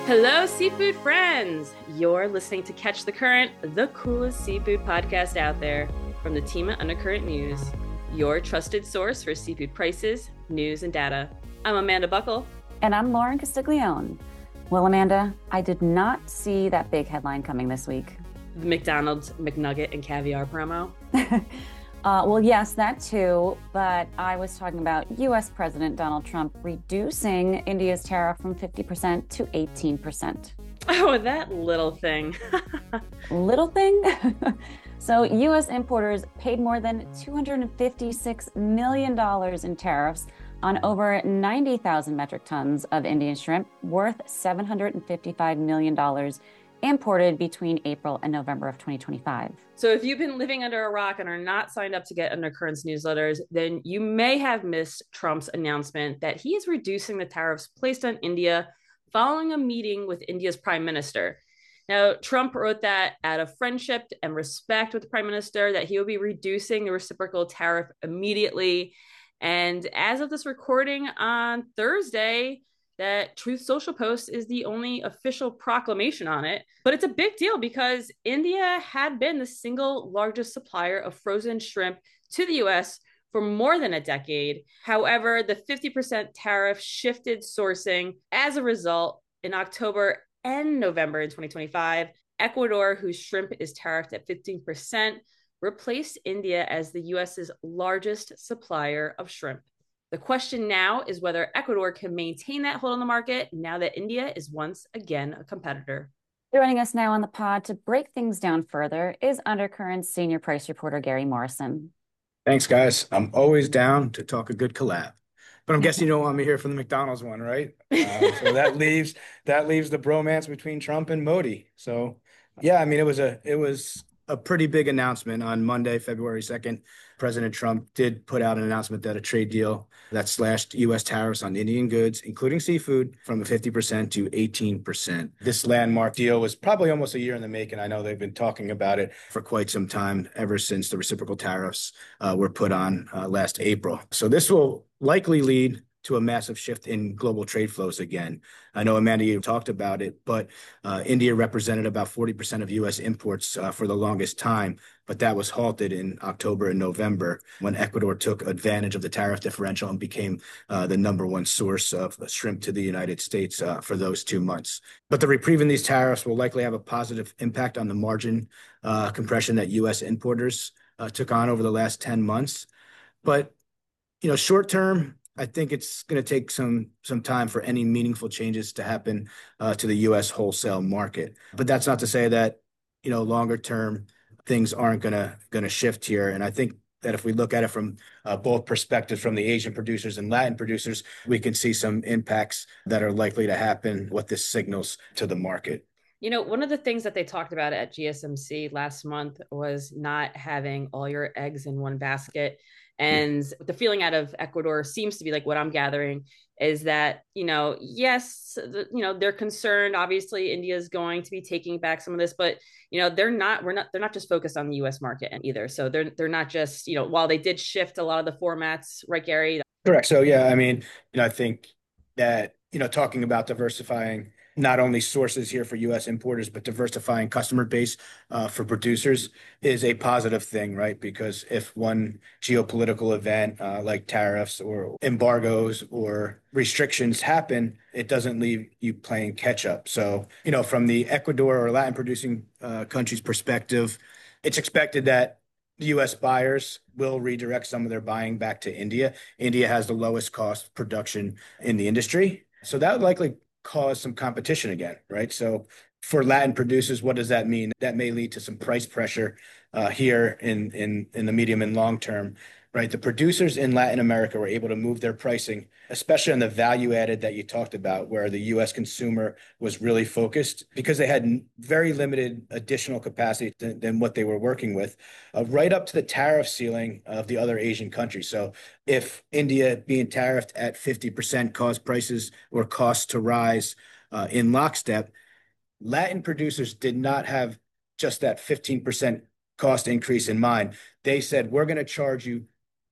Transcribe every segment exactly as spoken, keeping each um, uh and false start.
Hello, seafood friends! You're listening to Catch the Current, the coolest seafood podcast out there from the team at Undercurrent News, your trusted source for seafood prices, news, and data. I'm Amanda Buckle. And I'm Lauren Castiglione. Well, Amanda, I did not see that big headline coming this week. The McDonald's McNugget and caviar promo. Uh, well, yes, that too, but I was talking about U S President Donald Trump reducing India's tariff from fifty percent to eighteen percent. Oh, that little thing. Little thing? So U S importers paid more than two hundred fifty-six million dollars in tariffs on over ninety thousand metric tons of Indian shrimp, worth seven hundred fifty-five million dollars, imported between April and November of twenty twenty-five. So if you've been living under a rock and are not signed up to get Undercurrents newsletters, then you may have missed Trump's announcement that he is reducing the tariffs placed on India following a meeting with India's prime minister. Now, Trump wrote that out of friendship and respect with the prime minister, that he will be reducing the reciprocal tariff immediately. And as of this recording on Thursday, that Truth Social post is the only official proclamation on it. But it's a big deal because India had been the single largest supplier of frozen shrimp to the U S for more than a decade. However, the fifty percent tariff shifted sourcing as a result in October and November in twenty twenty-five. Ecuador, whose shrimp is tariffed at fifteen percent, replaced India as the U S's largest supplier of shrimp. The question now is whether Ecuador can maintain that hold on the market now that India is once again a competitor. Joining us now on the pod to break things down further is Undercurrent's senior price reporter, Gary Morrison. Thanks, guys. I'm always down to talk a good collab. But I'm guessing you don't want me here for the McDonald's one, right? Uh, so that leaves that leaves the bromance between Trump and Modi. So, yeah, I mean, it was a it was a pretty big announcement on Monday, February second. President Trump did put out an announcement that a trade deal that slashed U S tariffs on Indian goods, including seafood, from fifty percent to eighteen percent. This landmark deal was probably almost a year in the making. I know they've been talking about it for quite some time, ever since the reciprocal tariffs uh, were put on uh, last April. So this will likely lead to a massive shift in global trade flows again. I know, Amanda, you talked about it, but uh, India represented about forty percent of U S imports uh, for the longest time, but that was halted in October and November when Ecuador took advantage of the tariff differential and became uh, the number one source of shrimp to the United States uh, for those two months. But the reprieve in these tariffs will likely have a positive impact on the margin uh, compression that U S importers uh, took on over the last ten months. But, you know, short term, I think it's going to take some some time for any meaningful changes to happen uh, to the U S wholesale market. But that's not to say that, you know, longer term things aren't going to going to shift here. And I think that if we look at it from uh, both perspectives, from the Asian producers and Latin producers, we can see some impacts that are likely to happen, what this signals to the market. You know, one of the things that they talked about at G S M C last month was not having all your eggs in one basket. And the feeling out of Ecuador seems to be, like, what I'm gathering is that, you know, yes, the, you know, they're concerned. Obviously, India is going to be taking back some of this, but, you know, they're not, we're not, they're not just focused on the U S market either. So they're, they're not just, you know, while they did shift a lot of the formats, right, Gary? Correct. So, yeah, I mean, you know, I think that, you know, talking about diversifying not only sources here for U S importers, but diversifying customer base uh, for producers is a positive thing, right? Because if one geopolitical event uh, like tariffs or embargoes or restrictions happen, it doesn't leave you playing catch up. So, you know, from the Ecuador or Latin producing uh, countries' perspective, it's expected that U S buyers will redirect some of their buying back to India. India has the lowest cost production in the industry. So that would likely cause some competition again, right? So for Latin producers, what does that mean? That may lead to some price pressure uh, here in, in, in the medium and long term, right? The producers in Latin America were able to move their pricing, especially on the value added that you talked about, where the U S consumer was really focused because they had very limited additional capacity than, than what they were working with, uh, right up to the tariff ceiling of the other Asian countries. So if India being tariffed at fifty percent caused prices or costs to rise uh, in lockstep, Latin producers did not have just that fifteen percent cost increase in mind. They said, we're going to charge you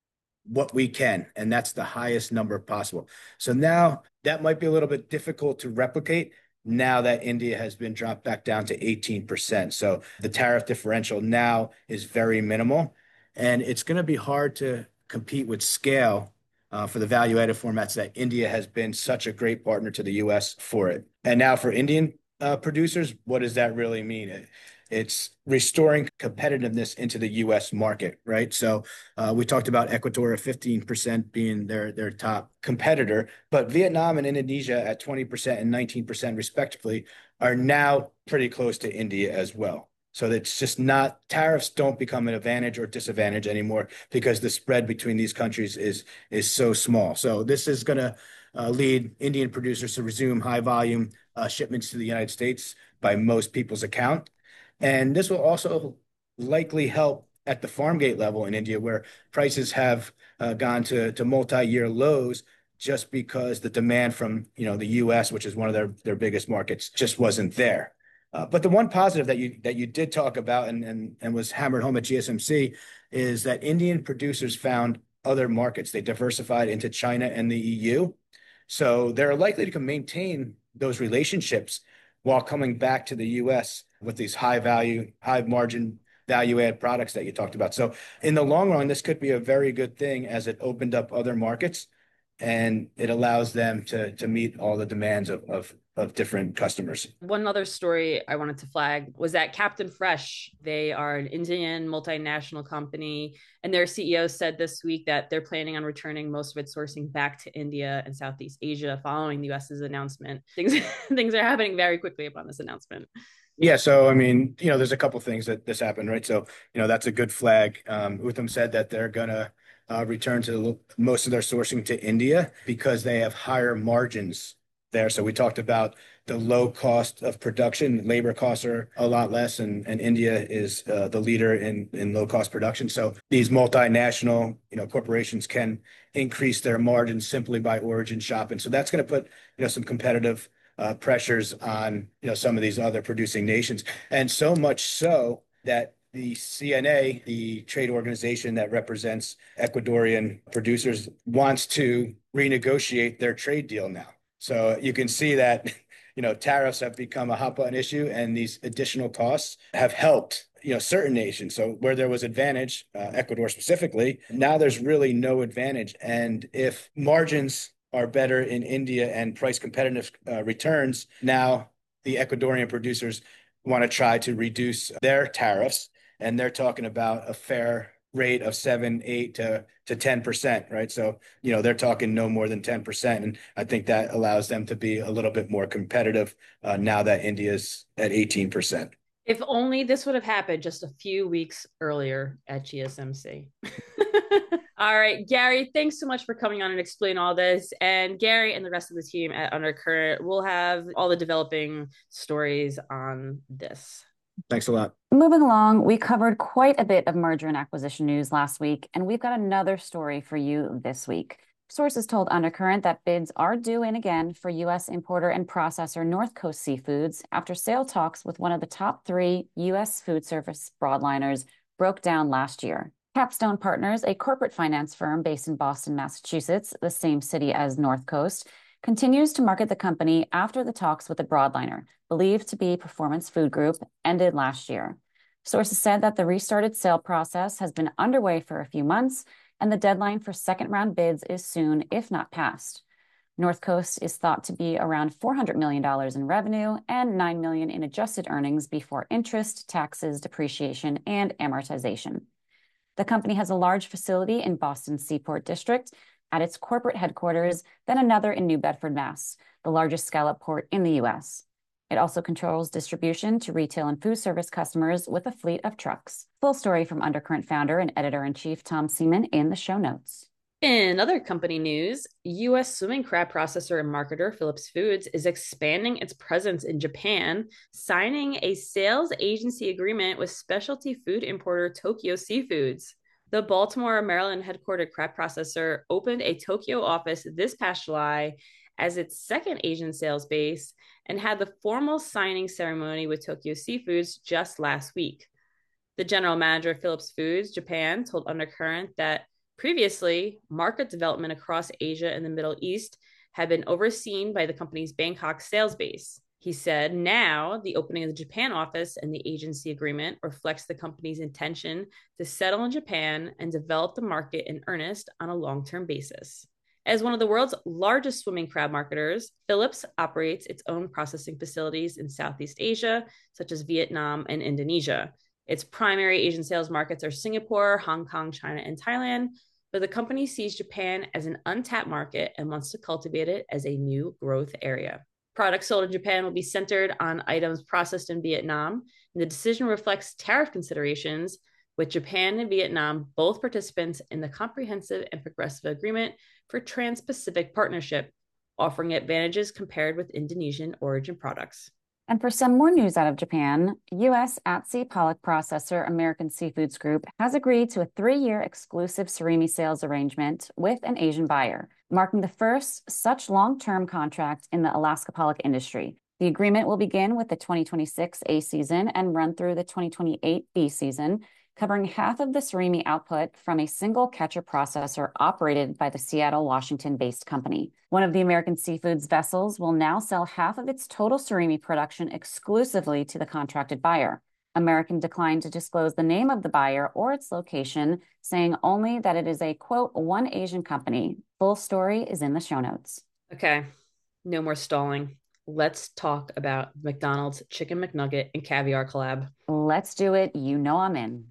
what we can, and that's the highest number possible. So now that might be a little bit difficult to replicate now that India has been dropped back down to eighteen percent. So the tariff differential now is very minimal, and it's going to be hard to compete with scale uh, for the value-added formats that India has been such a great partner to the U S for it. And now for Indian uh, producers, what does that really mean? It, it's restoring competitiveness into the U S market, right? So uh, we talked about Ecuador at fifteen percent being their, their top competitor, but Vietnam and Indonesia at twenty percent and nineteen percent respectively are now pretty close to India as well. So it's just not, tariffs don't become an advantage or disadvantage anymore because the spread between these countries is is so small. So this is going to uh, lead Indian producers to resume high volume uh, shipments to the United States by most people's account. And this will also likely help at the farm gate level in India, where prices have uh, gone to, to multi-year lows just because the demand from, you know, the U S, which is one of their, their biggest markets, just wasn't there. Uh, but the one positive that you that you did talk about and, and and was hammered home at G S M C is that Indian producers found other markets. They diversified into China and the E U. So they're likely to maintain those relationships while coming back to the U S with these high value, high margin value add products that you talked about. So in the long run, this could be a very good thing as it opened up other markets and it allows them to to meet all the demands of of of different customers. One other story I wanted to flag was that Captain Fresh, they are an Indian multinational company, and their C E O said this week that they're planning on returning most of its sourcing back to India and Southeast Asia following the U S's announcement. Things things are happening very quickly upon this announcement. Yeah, so I mean, you know, there's a couple things that this happened, right? So, you know, that's a good flag. Um, Utham said that they're gonna uh, return to most of their sourcing to India because they have higher margins there. So we talked about the low cost of production. Labor costs are a lot less, and, and India is uh, the leader in, in low cost production. So these multinational, you know, corporations can increase their margins simply by origin shopping. So that's going to put, you know, some competitive uh, pressures on, you know, some of these other producing nations. And so much so that the C N A, the trade organization that represents Ecuadorian producers, wants to renegotiate their trade deal now. So you can see that, you know, tariffs have become a hot button issue, and these additional costs have helped, you know, certain nations. So where there was advantage, uh, Ecuador specifically, now there's really no advantage. And if margins are better in India and price competitive uh, returns, now the Ecuadorian producers want to try to reduce their tariffs. And they're talking about a fair rate of seven, eight to to ten percent, right? So, you know, they're talking no more than ten percent. And I think that allows them to be a little bit more competitive uh, now that India's at eighteen percent. If only this would have happened just a few weeks earlier at G S M C. All right, Gary, thanks so much for coming on and explain all this. And Gary and the rest of the team at Undercurrent will have all the developing stories on this. Thanks a lot. Moving along, we covered quite a bit of merger and acquisition news last week, and we've got another story for you this week. Sources told Undercurrent that bids are due in again for U S importer and processor North Coast Seafoods after sale talks with one of the top three U S food service broadliners broke down last year. Capstone Partners, a corporate finance firm based in Boston, Massachusetts, the same city as North Coast, continues to market the company after the talks with the broadliner, believed to be Performance Food Group, ended last year. Sources said that the restarted sale process has been underway for a few months, and the deadline for second-round bids is soon, if not passed. North Coast is thought to be around four hundred million dollars in revenue and nine million dollars in adjusted earnings before interest, taxes, depreciation, and amortization. The company has a large facility in Boston's Seaport District at its corporate headquarters, then another in New Bedford, Mass, the largest scallop port in the U S. It also controls distribution to retail and food service customers with a fleet of trucks. Full story from Undercurrent founder and editor-in-chief Tom Seaman in the show notes. In other company news, U S swimming crab processor and marketer Phillips Foods is expanding its presence in Japan, signing a sales agency agreement with specialty food importer Tokyo Seafoods. The Baltimore, Maryland headquartered crab processor opened a Tokyo office this past July as its second Asian sales base and had the formal signing ceremony with Tokyo Seafoods just last week. The general manager of Phillips Foods Japan told Undercurrent that previously, market development across Asia and the Middle East had been overseen by the company's Bangkok sales base. He said, now the opening of the Japan office and the agency agreement reflects the company's intention to settle in Japan and develop the market in earnest on a long-term basis. As one of the world's largest swimming crab marketers, Phillips operates its own processing facilities in Southeast Asia, such as Vietnam and Indonesia. Its primary Asian sales markets are Singapore, Hong Kong, China, and Thailand, but the company sees Japan as an untapped market and wants to cultivate it as a new growth area. Products sold in Japan will be centered on items processed in Vietnam, and the decision reflects tariff considerations, with Japan and Vietnam both participants in the Comprehensive and Progressive Agreement for Trans-Pacific Partnership, offering advantages compared with Indonesian origin products. And for some more news out of Japan, U S at-sea pollock processor American Seafoods Group has agreed to a three-year exclusive surimi sales arrangement with an Asian buyer, marking the first such long-term contract in the Alaska pollock industry. The agreement will begin with the twenty twenty-six A season and run through the twenty twenty-eight B season, covering half of the surimi output from a single catcher processor operated by the Seattle, Washington-based company. One of the American Seafoods vessels will now sell half of its total surimi production exclusively to the contracted buyer. American declined to disclose the name of the buyer or its location, saying only that it is a, quote, one Asian company. Full story is in the show notes. Okay, no more stalling. Let's talk about McDonald's Chicken McNugget and Caviar collab. Let's do it. You know I'm in.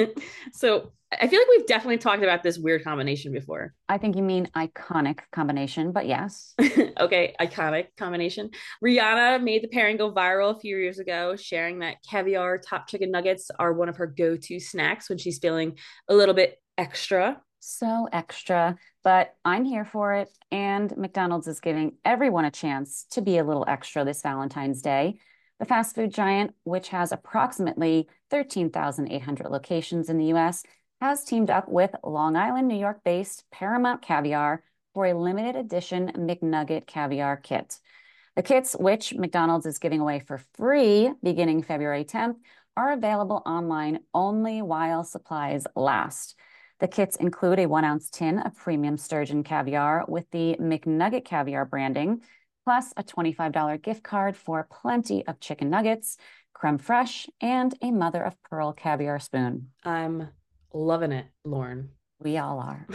So I feel like we've definitely talked about this weird combination before. I think you mean iconic combination, but yes. Okay, iconic combination. Rihanna made the pairing go viral a few years ago, sharing that caviar top chicken nuggets are one of her go-to snacks when she's feeling a little bit extra. So extra, but I'm here for it. And McDonald's is giving everyone a chance to be a little extra this Valentine's Day. The fast food giant, which has approximately thirteen thousand eight hundred locations in the U S, has teamed up with Long Island, New York-based Paramount Caviar for a limited edition McNugget caviar kit. The kits, which McDonald's is giving away for free beginning February tenth, are available online only while supplies last. The kits include a one-ounce tin of premium sturgeon caviar with the McNugget caviar branding, plus a twenty-five dollar gift card for plenty of chicken nuggets, creme fraiche, and a mother-of-pearl caviar spoon. I'm loving it, Lauren. We all are.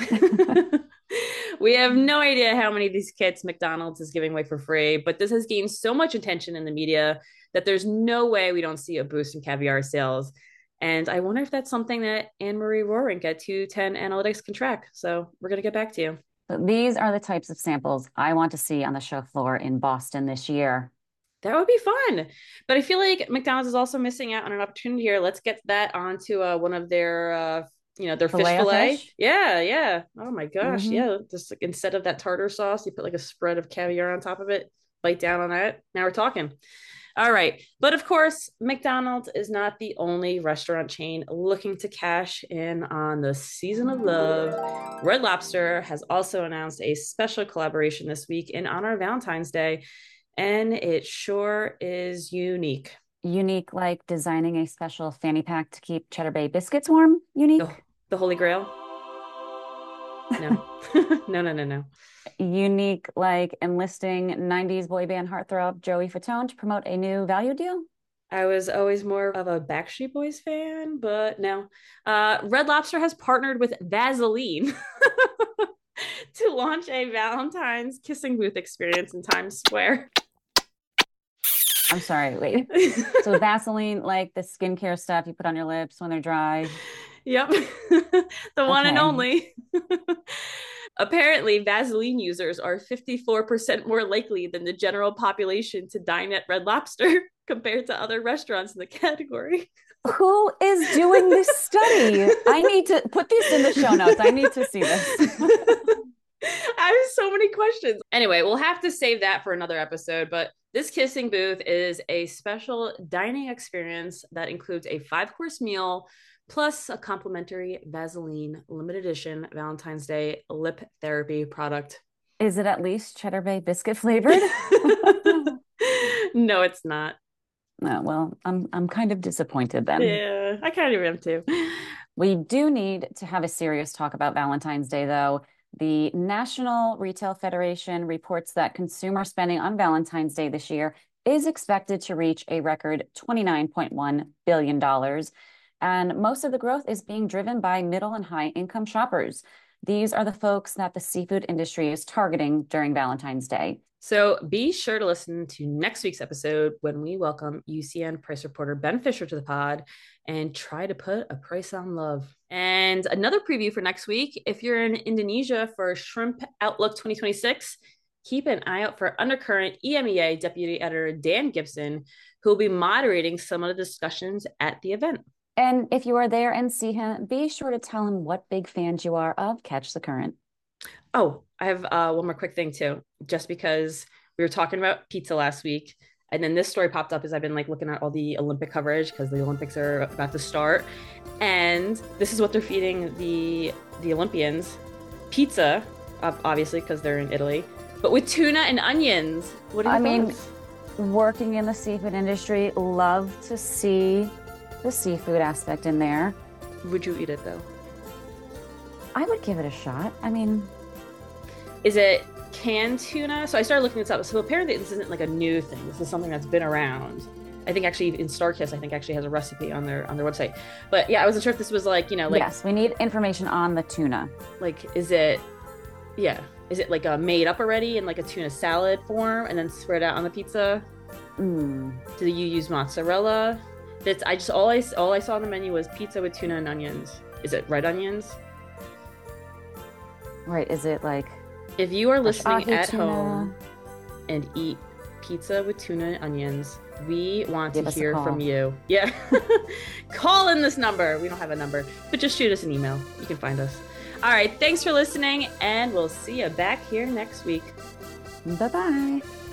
We have no idea how many of these kits McDonald's is giving away for free, but this has gained so much attention in the media that there's no way we don't see a boost in caviar sales. And I wonder if that's something that Anne-Marie Rohrink at two ten Analytics can track. So we're going to get back to you. But these are the types of samples I want to see on the show floor in Boston this year. That would be fun. But I feel like McDonald's is also missing out on an opportunity here. Let's get that onto uh, one of their, uh, you know, their fish fillet. Fish? Yeah, yeah. Oh my gosh, mm-hmm. Yeah. Just like, instead of that tartar sauce, you put like a spread of caviar on top of it. Bite down on that. Now we're talking. All right. But of course, McDonald's is not the only restaurant chain looking to cash in on the season of love. Red Lobster has also announced a special collaboration this week in honor of Valentine's Day, and it sure is unique. Unique, like designing a special fanny pack to keep Cheddar Bay biscuits warm? Unique? The, the Holy Grail? No. no, no, no, no. Unique, like enlisting nineties boy band heartthrob Joey Fatone to promote a new value deal? I was always more of a Backstreet Boys fan, but no. Uh, Red Lobster has partnered with Vaseline to launch a Valentine's kissing booth experience in Times Square. I'm sorry, wait. So Vaseline, like the skincare stuff you put on your lips when they're dry? Yep. The one okay. and only. Apparently, Vaseline users are fifty-four percent more likely than the general population to dine at Red Lobster compared to other restaurants in the category. Who is doing this study? I need to put this in the show notes. I need to see this. I have so many questions. Anyway, we'll have to save that for another episode, but this kissing booth is a special dining experience that includes a five-course meal plus a complimentary Vaseline limited edition Valentine's Day lip therapy product. Is it at least Cheddar Bay biscuit flavored? No, it's not. No, well, I'm I'm kind of disappointed then. Yeah, I kind of am too. We do need to have a serious talk about Valentine's Day, though. The National Retail Federation reports that consumer spending on Valentine's Day this year is expected to reach a record twenty-nine point one billion dollars. And most of the growth is being driven by middle and high income shoppers. These are the folks that the seafood industry is targeting during Valentine's Day. So be sure to listen to next week's episode when we welcome U C N price reporter Ben Fisher to the pod and try to put a price on love. And another preview for next week, if you're in Indonesia for Shrimp Outlook twenty twenty-six, keep an eye out for Undercurrent E M E A Deputy Editor Dan Gibson, who will be moderating some of the discussions at the event. And if you are there and see him, be sure to tell him what big fans you are of Catch the Current. Oh, I have uh, one more quick thing too, just because we were talking about pizza last week. And then this story popped up as I've been like looking at all the Olympic coverage because the Olympics are about to start. And this is what they're feeding the the Olympians. Pizza, obviously, because they're in Italy, but with tuna and onions. What do you think? I mean, working in the seafood industry, love to see the seafood aspect in there. Would you eat it though? I would give it a shot. I mean, is it canned tuna? So I started looking this up. So apparently this isn't like a new thing. This is something that's been around. I think actually in StarKist, I think actually has a recipe on their on their website. But yeah, I wasn't sure if this was like, you know, like yes, we need information on the tuna. Like, is it, yeah, is it like a made up already in like a tuna salad form and then spread out on the pizza? Mm. Do you use mozzarella? That's I just all I all I saw on the menu was pizza with tuna and onions. Is it red onions? Right. Is it like if you are listening at tuna? home and eat pizza with tuna and onions, we want Give to us a hear call. from you. Yeah. Call in this number. We don't have a number, but just shoot us an email. You can find us. All right. Thanks for listening, and we'll see you back here next week. Bye-bye.